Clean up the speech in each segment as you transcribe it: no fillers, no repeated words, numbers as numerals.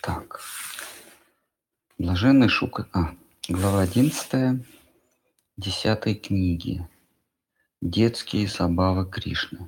Так, Блаженный Шука... глава 11 10 книги. Детские забавы Кришны.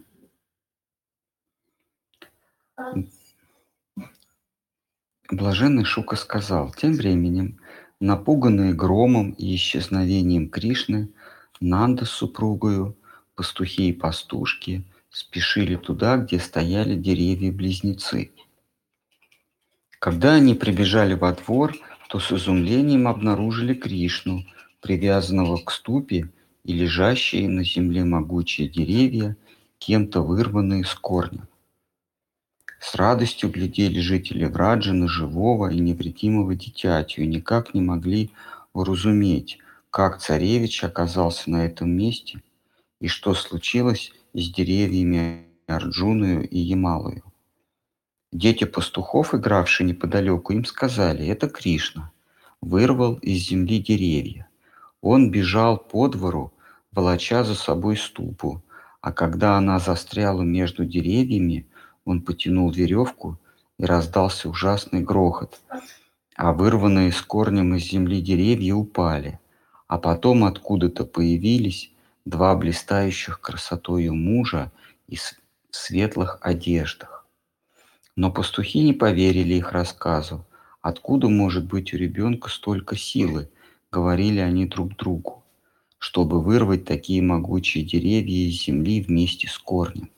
Блаженный Шука сказал: тем временем, напуганные громом и исчезновением Кришны, Нанда с супругою, пастухи и пастушки спешили туда, где стояли деревья-близнецы. Когда они прибежали во двор, то с изумлением обнаружили Кришну, привязанного к ступе, и лежащие на земле могучие деревья, кем-то вырванные с корня. С радостью глядели жители Враджи на живого и невредимого дитятю и никак не могли уразуметь, как царевич оказался на этом месте и что случилось с деревьями Арджуною и Ямалою. Дети пастухов, игравшие неподалеку, им сказали: это Кришна вырвал из земли деревья. Он бежал по двору, волоча за собой ступу, а когда она застряла между деревьями, он потянул веревку, и раздался ужасный грохот, а вырванные с корнем из земли деревья упали, а потом откуда-то появились два блистающих красотою мужа и в светлых одеждах. Но пастухи не поверили их рассказу. Откуда может быть у ребенка столько силы, говорили они друг другу, чтобы вырвать такие могучие деревья из земли вместе с корнем.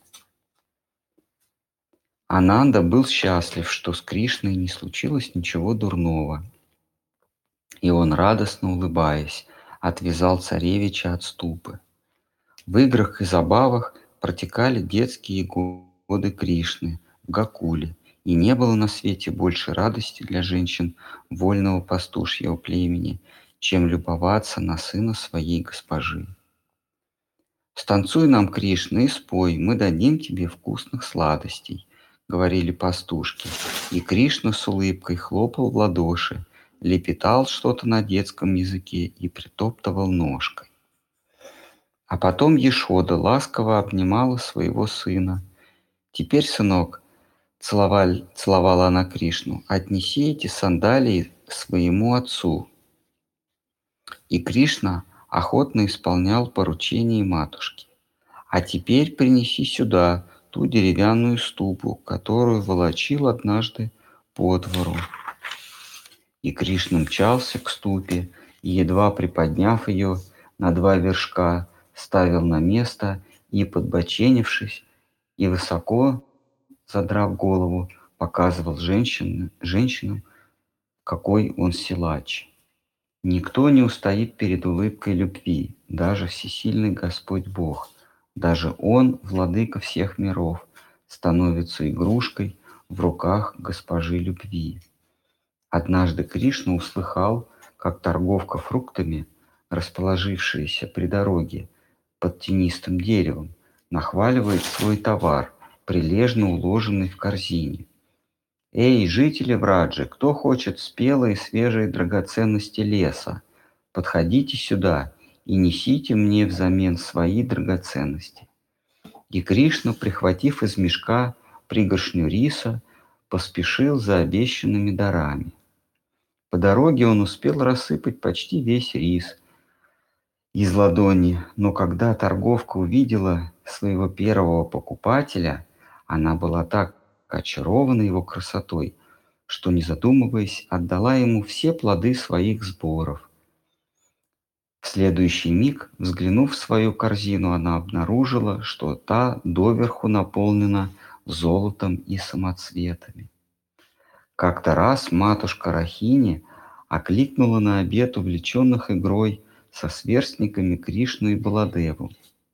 Ананда был счастлив, что с Кришной не случилось ничего дурного, и он, радостно улыбаясь, отвязал царевича от ступы. В играх и забавах протекали детские годы Кришны в Гокуле, и не было на свете больше радости для женщин вольного пастушьего племени, чем любоваться на сына своей госпожи. «Станцуй нам, Кришна, и спой, мы дадим тебе вкусных сладостей», — говорили пастушки, и Кришна с улыбкой хлопал в ладоши, лепетал что-то на детском языке и притоптывал ножкой. А потом Яшода ласково обнимала своего сына. «Теперь, сынок, — целовала она Кришну, — отнеси эти сандалии своему отцу». И Кришна охотно исполнял поручение матушки. «А теперь принеси сюда ту деревянную ступу, которую волочил однажды по двору». И Кришна мчался к ступе, и, едва приподняв ее на два вершка, ставил на место и, подбоченившись и высоко задрав голову, показывал женщинам, какой он силач. Никто не устоит перед улыбкой любви, даже всесильный Господь Бог. Даже Он, владыка всех миров, становится игрушкой в руках госпожи любви. Однажды Кришна услыхал, как торговка фруктами, расположившаяся при дороге под тенистым деревом, нахваливает свой товар, прилежно уложенный в корзине. «Эй, жители Враджи, кто хочет спелые свежие драгоценности леса, подходите сюда и несите мне взамен свои драгоценности». И Кришна, прихватив из мешка пригоршню риса, поспешил за обещанными дарами. По дороге он успел рассыпать почти весь рис из ладони, но когда торговка увидела своего первого покупателя, она была так очарована его красотой, что, не задумываясь, отдала ему все плоды своих сборов. В следующий миг, взглянув в свою корзину, она обнаружила, что та доверху наполнена золотом и самоцветами. Как-то раз матушка Рахини окликнула на обед увлеченных игрой со сверстниками Кришну и Баладеву.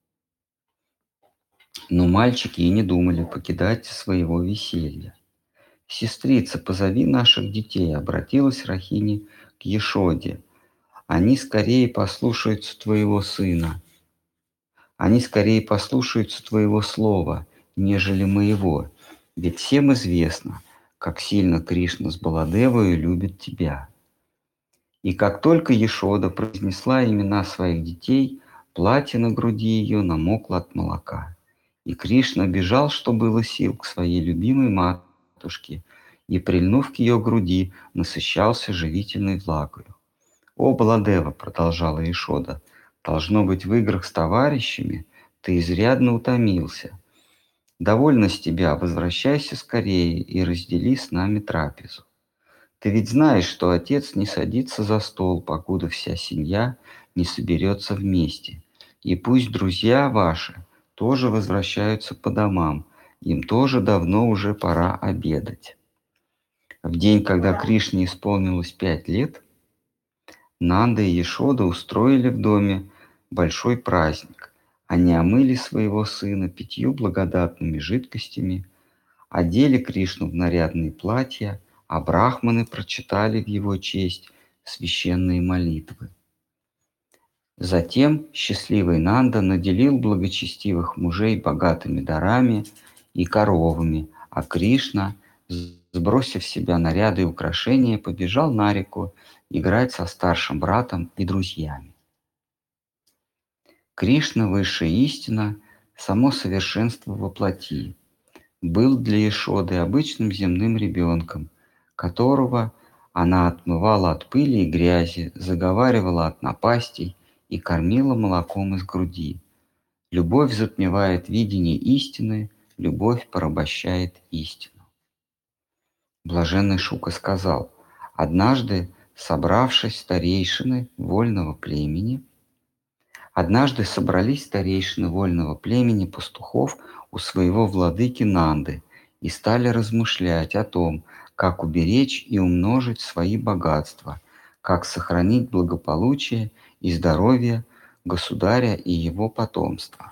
Но мальчики и не думали покидать своего веселья. «Сестрица, позови наших детей», — обратилась Рахини к Яшоде. «Они скорее послушаются твоего сына. Они скорее послушаются твоего слова, нежели моего. Ведь всем известно, как сильно Кришна с Баладевой любит тебя». И как только Яшода произнесла имена своих детей, платье на груди ее намокло от молока. И Кришна бежал, что было сил, к своей любимой матушке, и, прильнув к ее груди, насыщался живительной влагою. «О, Баладева!» — продолжала Ишода, — «должно быть, в играх с товарищами ты изрядно утомился. Довольно с тебя, возвращайся скорее и раздели с нами трапезу. Ты ведь знаешь, что отец не садится за стол, покуда вся семья не соберется вместе. И пусть друзья ваши тоже возвращаются по домам, им тоже давно уже пора обедать». В день, когда Кришне исполнилось 5 лет, Нанда и Яшода устроили в доме большой праздник. Они омыли своего сына 5 благодатными жидкостями, одели Кришну в нарядные платья, а брахманы прочитали в его честь священные молитвы. Затем счастливый Нанда наделил благочестивых мужей богатыми дарами и коровами, а Кришна, сбросив с себя наряды и украшения, побежал на реку играть со старшим братом и друзьями. Кришна, высшая истина, само совершенство во плоти, был для Ишоды обычным земным ребенком, которого она отмывала от пыли и грязи, заговаривала от напастей и кормила молоком из груди. Любовь затмевает видение истины, любовь порабощает истину. Блаженный Шука сказал: однажды, собравшись старейшины вольного племени пастухов у своего владыки Нанды и стали размышлять о том, как уберечь и умножить свои богатства, как сохранить благополучие и здоровье государя и его потомства.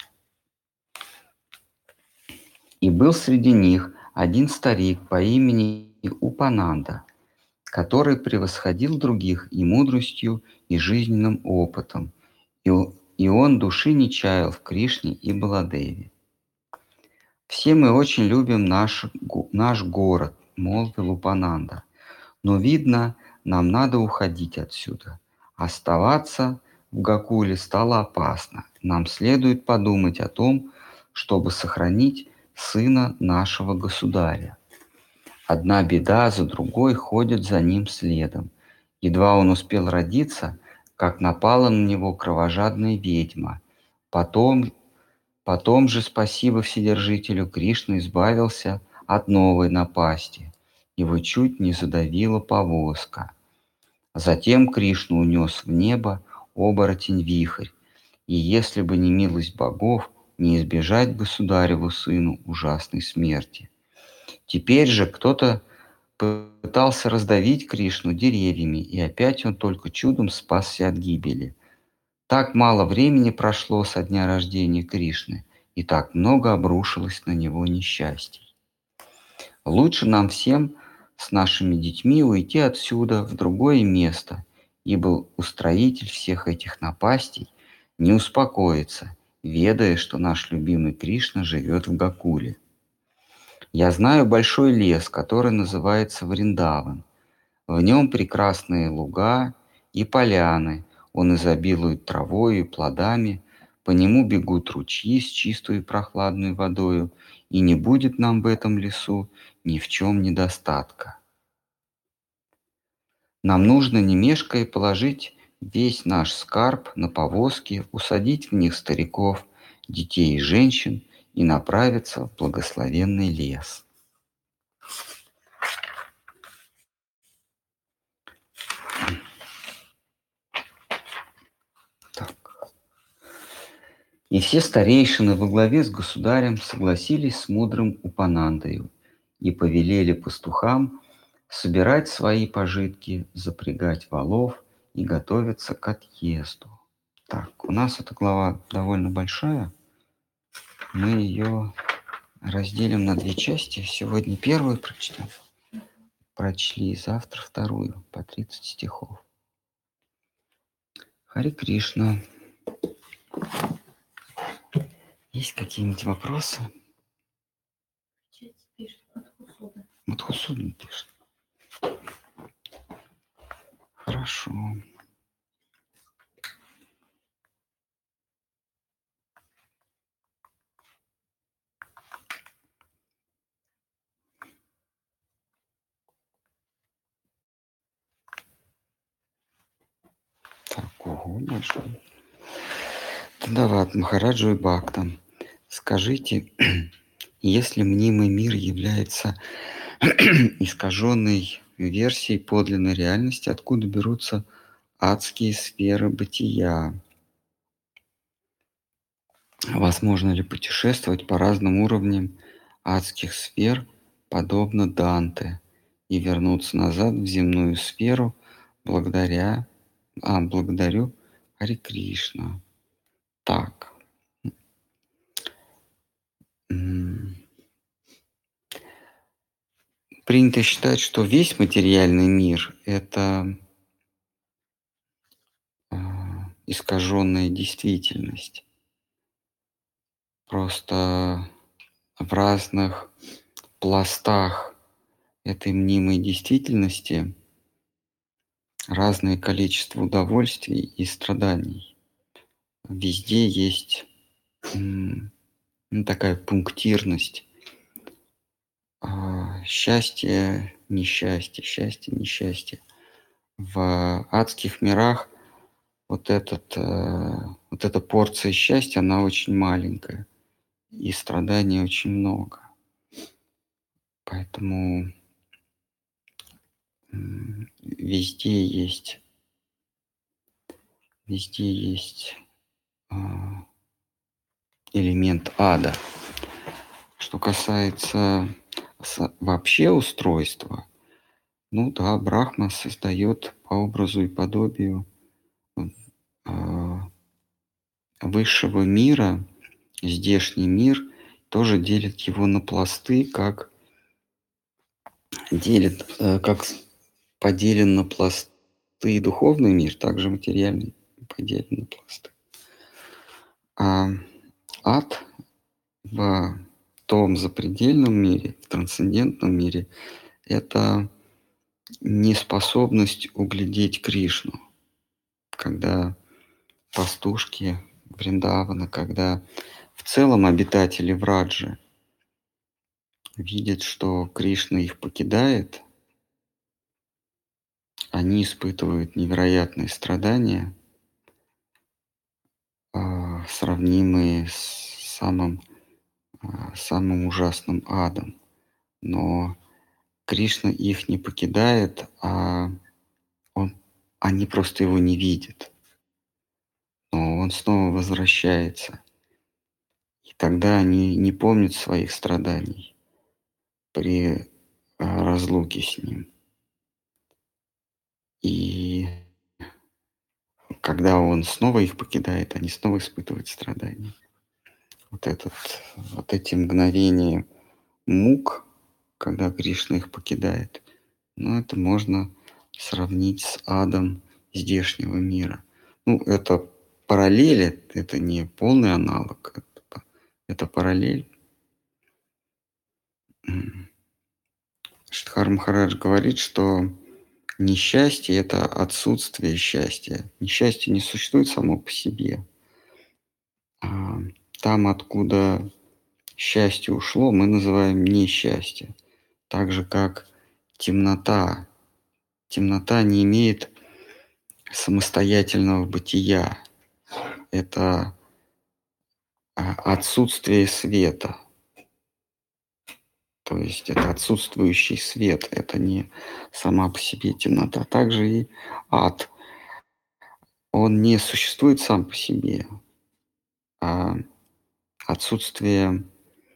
И был среди них один старик по имени Упананда, который превосходил других и мудростью, и жизненным опытом, и он души не чаял в Кришне и Баладеве. «Все мы очень любим наш город», — молвил Упананда, «но, видно, нам надо уходить отсюда. Оставаться в Гакуле стало опасно. Нам следует подумать о том, чтобы сохранить сына нашего государя. Одна беда за другой ходит за ним следом. Едва он успел родиться, как напала на него кровожадная ведьма. Потом же, спасибо Вседержителю, Кришна избавился от новой напасти. Его чуть не задавила повозка. Затем Кришну унес в небо оборотень-вихрь, и если бы не милость богов, не избежать государеву сыну ужасной смерти. Теперь же кто-то пытался раздавить Кришну деревьями, и опять он только чудом спасся от гибели. Так мало времени прошло со дня рождения Кришны, и так много обрушилось на него несчастий. Лучше нам всем с нашими детьми уйти отсюда в другое место, ибо устроитель всех этих напастей не успокоится, ведая, что наш любимый Кришна живет в Гакуле. Я знаю большой лес, который называется Вриндаван. В нем прекрасные луга и поляны, он изобилует травой и плодами, по нему бегут ручьи с чистой и прохладной водою, и не будет нам в этом лесу ни в чем недостатка. Нам нужно, не мешкая, положить весь наш скарб на повозки, усадить в них стариков, детей и женщин и направиться в благословенный лес. И все старейшины во главе с государем согласились с мудрым Упанандою и повелели пастухам собирать свои пожитки, запрягать волов и готовиться к отъезду. Так, у нас эта глава довольно большая. Мы ее разделим на 2 части. Сегодня первую прочли, завтра вторую, по 30 стихов. Харе Кришна. Есть какие-нибудь вопросы? Мадхусудана пишет. Хорошо. Ого, большой. Тандават Махараджу и Бхактам. Скажите, если мнимый мир является искаженной версией подлинной реальности, откуда берутся адские сферы бытия? Возможно ли путешествовать по разным уровням адских сфер, подобно Данте, и вернуться назад в земную сферу благодарю Хари Кришна. Так. Принято считать, что весь материальный мир – это искаженная действительность. Просто в разных пластах этой мнимой действительности разное количество удовольствий и страданий. Везде есть такая пунктирность. Счастье, несчастье, счастье, несчастье. В адских мирах вот эта порция счастья, она очень маленькая, и страданий очень много. Поэтому везде есть элемент ада. Что касается вообще устройства, ну да, Брахма создает по образу и подобию высшего мира, здешний мир, тоже делит его на пласты, как поделен на пласты духовный мир, также материальный поделен на пласты. А ад в том запредельном мире, в трансцендентном мире, это неспособность углядеть Кришну, когда пастушки Вриндавана, когда в целом обитатели Враджи видят, что Кришна их покидает, они испытывают невероятные страдания, сравнимые с самым ужасным адом. Но Кришна их не покидает, они просто его не видят. Но он снова возвращается. И тогда они не помнят своих страданий при разлуке с ним. И когда он снова их покидает, они снова испытывают страдания. Вот эти мгновения мук, когда Кришна их покидает, это можно сравнить с адом здешнего мира. Это параллель, это не полный аналог, это параллель. Шридхар Махарадж говорит, что несчастье – это отсутствие счастья. Несчастье не существует само по себе. Там, откуда счастье ушло, мы называем несчастье. Так же, как темнота. Темнота не имеет самостоятельного бытия. Это отсутствие света. То есть это отсутствующий свет. Это не сама по себе темнота. Также и ад. Он не существует сам по себе. А отсутствие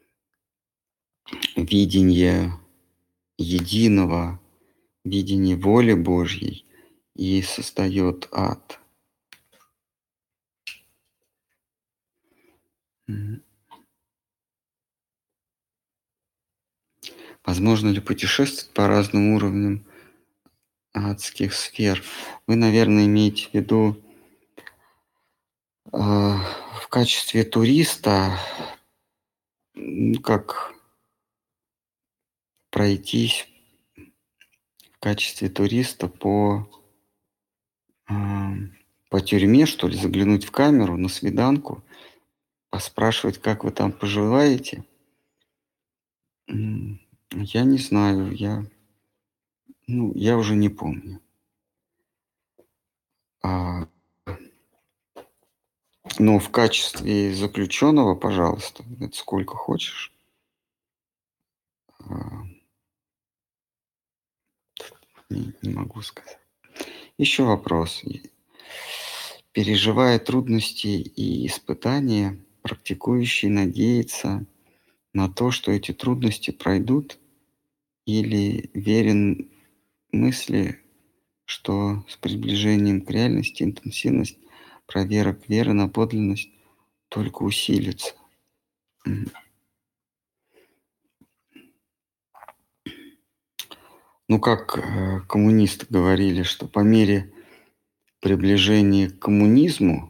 видения единого, видения воли Божьей и создает ад. Возможно ли путешествовать по разным уровням адских сфер? Вы, наверное, имеете в виду в качестве туриста, как пройтись в качестве туриста по тюрьме, что ли, заглянуть в камеру на свиданку, поспрашивать, как вы там поживаете. Я не знаю, я уже не помню. Но в качестве заключенного, пожалуйста, это сколько хочешь. А, не могу сказать. Еще вопрос. Переживая трудности и испытания, практикующий надеется на то, что эти трудности пройдут, или верен мысли, что с приближением к реальности интенсивность проверок веры на подлинность только усилится. Ну, как коммунисты говорили, что по мере приближения к коммунизму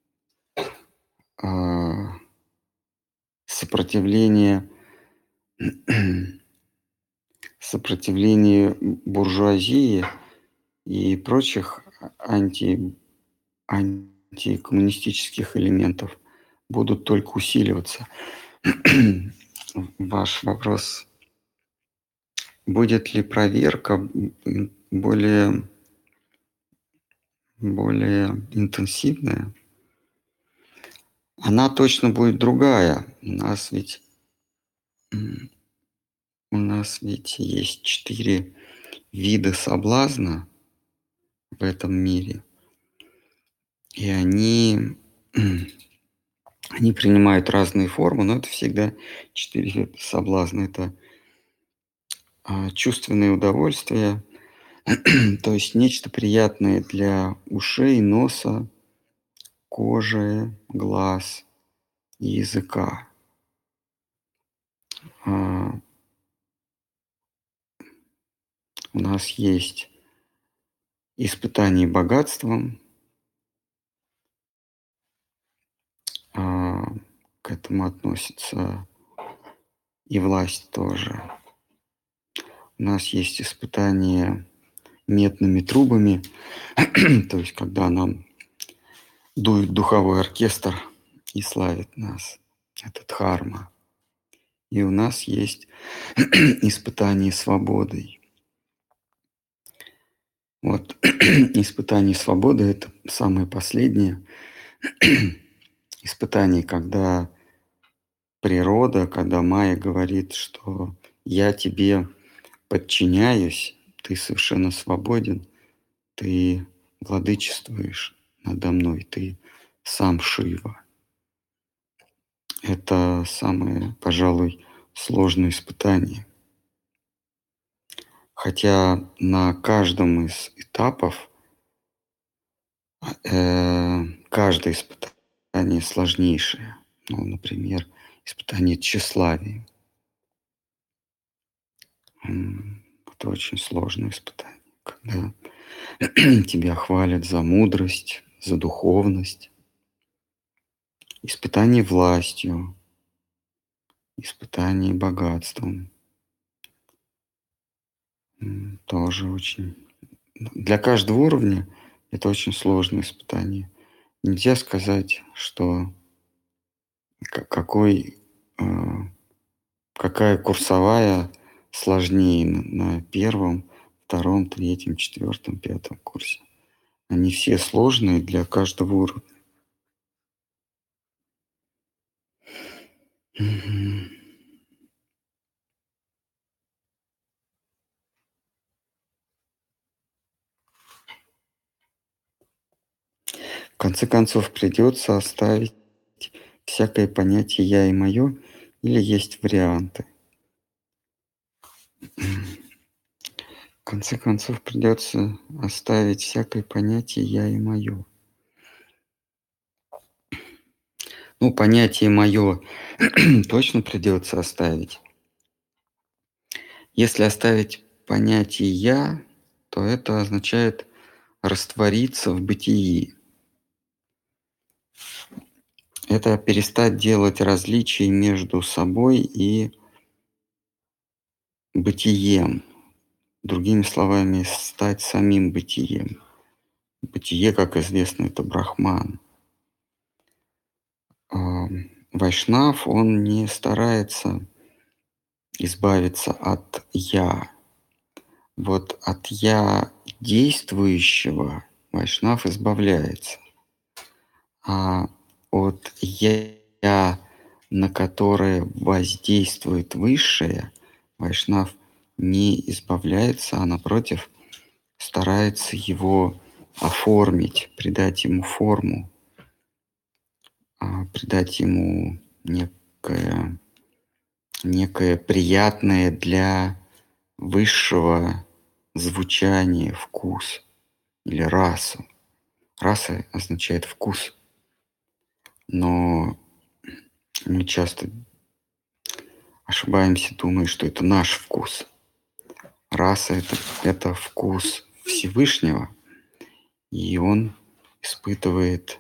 а, сопротивление буржуазии и прочих антикоммунистических элементов будут только усиливаться. Ваш вопрос: будет ли проверка более интенсивная? Она точно будет другая. У нас ведь есть 4 вида соблазна в этом мире, и они принимают разные формы, но это всегда 4 вида соблазна. Это чувственное удовольствие, то есть нечто приятное для ушей, носа, кожи, глаз и языка. У нас есть испытание богатством, к этому относится и власть тоже. У нас есть испытание медными трубами, то есть когда нам дует духовой оркестр и славит нас. Это дхарма. И у нас есть испытание свободой. Вот испытание свободы – это самое последнее испытание, когда природа, когда Майя говорит, что я тебе подчиняюсь, ты совершенно свободен, ты владычествуешь надо мной, ты сам Шива. Это самое, пожалуй, сложное испытание. Хотя на каждом из этапов каждое испытание сложнейшее. Ну, например, испытание тщеславия. Это очень сложное испытание, когда тебя хвалят за мудрость, за духовность. Испытание властью, испытание богатством. Тоже очень... Для каждого уровня это очень сложное испытание. Нельзя сказать, что какая курсовая сложнее на первом, втором, третьем, четвертом, пятом курсе. Они все сложные для каждого уровня. В конце концов, придется оставить всякое понятие «я» и «моё», или есть варианты. В конце концов, придется оставить всякое понятие «я» и «моё». Ну, понятие «моё» точно придется оставить. Если оставить понятие «я», то это означает раствориться в бытии. Это перестать делать различия между собой и бытием. Другими словами, стать самим бытием. Бытие, как известно, это Брахман. Вайшнав, он не старается избавиться от «я». Вот от «я» действующего Вайшнав избавляется. А от я, на которое воздействует высшее, Вайшнав не избавляется, а напротив старается его оформить, придать ему форму, придать ему некое приятное для высшего звучания вкус или расу. Раса означает вкус, но мы часто ошибаемся, думая, что это наш вкус. Раса это вкус Всевышнего, и он испытывает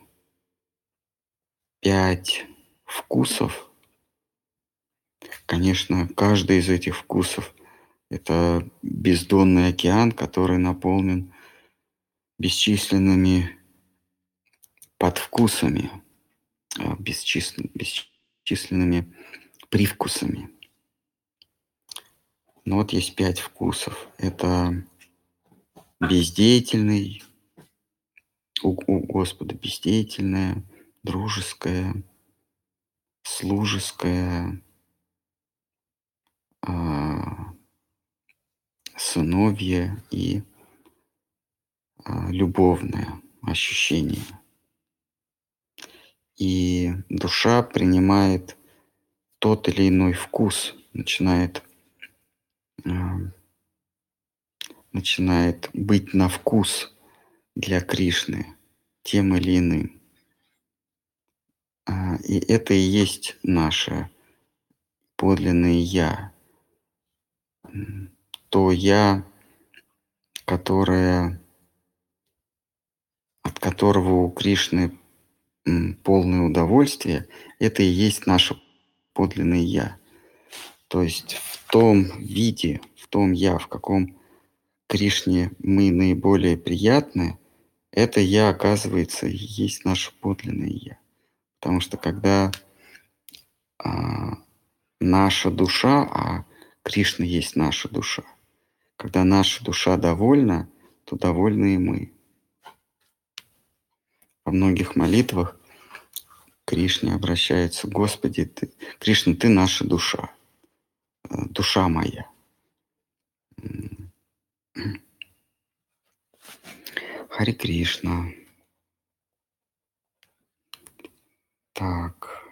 5 вкусов. Конечно, каждый из этих вкусов это бездонный океан, который наполнен бесчисленными подвкусами, бесчисленными привкусами. Но вот есть 5 вкусов. Это бездеятельный, у Господа бездеятельное, дружеское, служеское, сыновье и любовное ощущение. И душа принимает тот или иной вкус, начинает быть на вкус для Кришны тем или иным. И это и есть наше подлинное «Я». То «Я», от которого у Кришны полное удовольствие, это и есть наше подлинное «Я». То есть в том виде, в том «Я», в каком Кришне мы наиболее приятны, это «Я», оказывается, и есть наше подлинное «Я». Потому что когда наша душа, а Кришна есть наша душа, когда наша душа довольна, то довольны и мы. Во многих молитвах Кришне обращается: Господи, Кришна, Ты наша душа, душа моя. Харе Кришна. Так.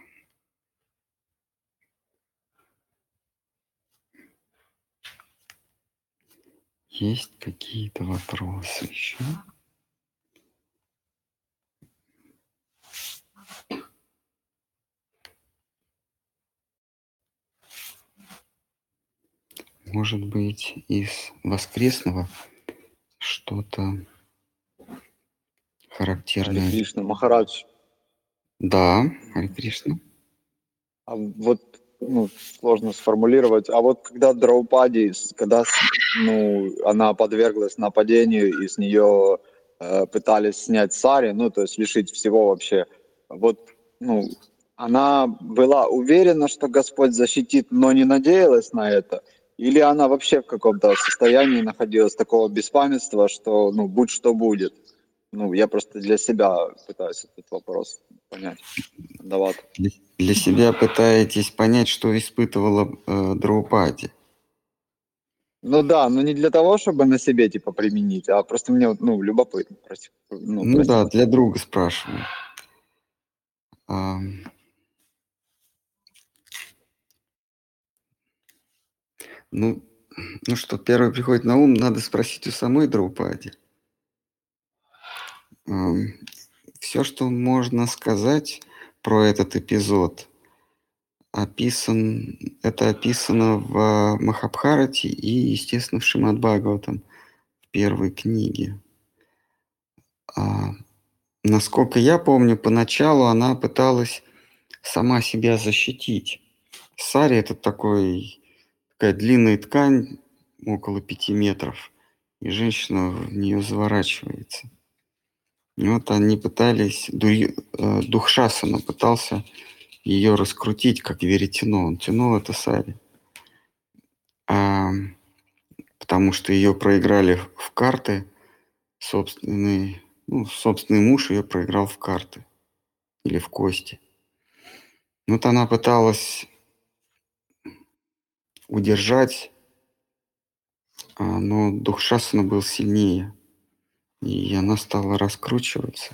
Есть какие-то вопросы еще? Может быть, из воскресного что-то характерное? Харе Кришна, Махарадж. Да, Харе Кришна. А вот, сложно сформулировать. А вот когда Драупади, когда, она подверглась нападению, и с нее пытались снять сари, то есть лишить всего вообще, вот, она была уверена, что Господь защитит, но не надеялась на это? Или она вообще в каком-то состоянии находилась такого беспамятства, что, будь что будет? Я просто для себя пытаюсь этот вопрос понять. Давай. Для себя пытаетесь понять, что испытывала Драупади. Ну да, но не для того, чтобы на себе типа применить, а просто мне любопытно. Ну да, Простите. для друга спрашиваю. Ну, что первое приходит на ум, надо спросить у самой Драупади. Все, что можно сказать про этот эпизод, это описано в Махабхарате и, естественно, в Шримад Бхагаватам, в первой книге. Насколько я помню, поначалу она пыталась сама себя защитить. Сари — это такая длинная ткань, около 5 метров, и женщина в нее заворачивается. И вот они пытались, Духшасана пытался ее раскрутить, как веретено. Он тянул это сари. Потому что ее проиграли в карты, собственный муж ее проиграл в карты. или в кости. Вот она пыталась удержать, но Духшасана был сильнее, и она стала раскручиваться.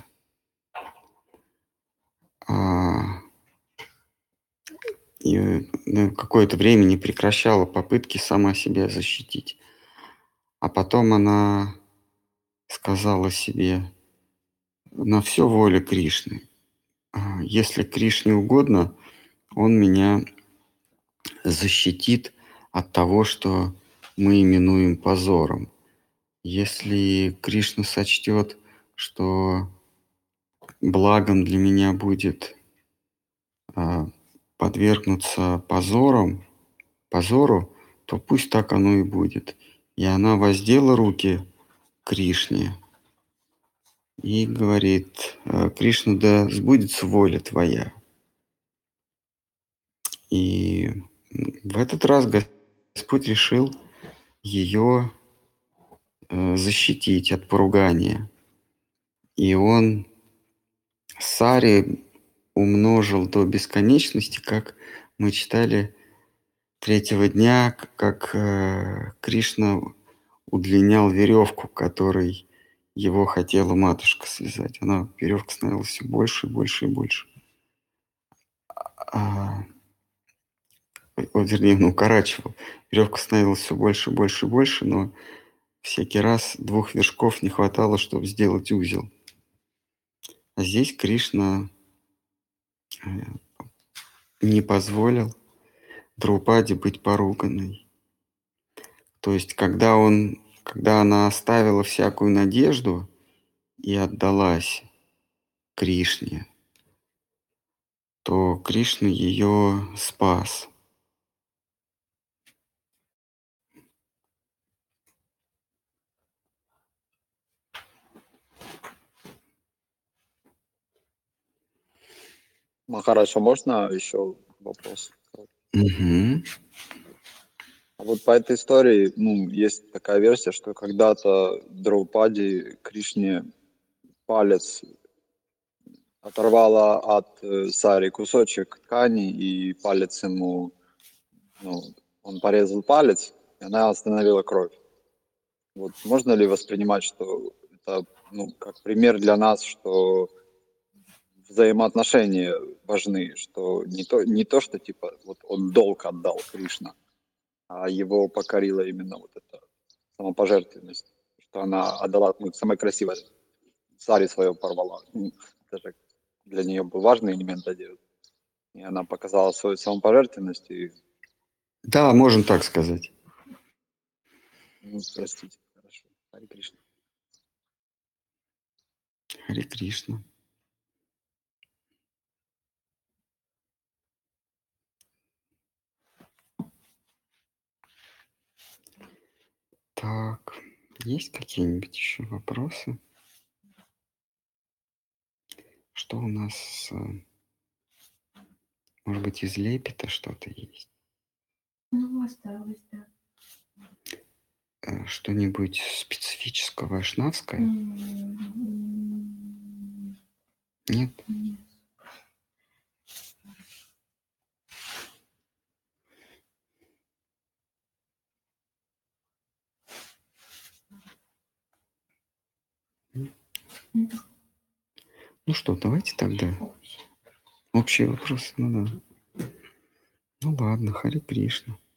И какое-то время не прекращала попытки сама себя защитить. А потом она сказала себе: на все воля Кришны. Если Кришне угодно, он меня защитит от того, что мы именуем позором. Если Кришна сочтет, что благом для меня будет подвергнуться позору, то пусть так оно и будет. И она воздела руки к Кришне и говорит: Кришна, да сбудется воля твоя. И в этот раз Господь решил ее защитить от поругания. И он Сари умножил до бесконечности, как мы читали третьего дня, как Кришна удлинял веревку, которой его хотела матушка связать. Веревка становилась все больше и больше и больше. Укорачивал. Веревка становилась все больше и больше и больше, но всякий раз 2 вершков не хватало, чтобы сделать узел. А здесь Кришна не позволил Драупаде быть поруганной. То есть, когда она оставила всякую надежду и отдалась Кришне, то Кришна ее спас. Хорошо, можно еще вопрос? Угу. А вот по этой истории, есть такая версия, что когда-то Драупади Кришне палец оторвала от Сари кусочек ткани, и палец ему, он порезал палец, и она остановила кровь. Вот можно ли воспринимать, что это, как пример для нас, что взаимоотношения важны, что не то, что типа вот он долг отдал Кришна, а его покорила именно вот эта самопожертвенность, что она отдала, самое красивое, Сари свое порвала. Это же для нее был важный элемент одежды. И она показала свою самопожертвенность и, Да, можно так сказать. простите, хорошо, Харе Кришна. Харе Кришна. Так, есть какие-нибудь еще вопросы? Что у нас, может быть, из лепета что-то есть? Осталось, да. Что-нибудь специфическое вайшнавское? Нет? Нет. Ну что, давайте тогда. Общие вопросы, ну да. Ну ладно, Харе Кришна.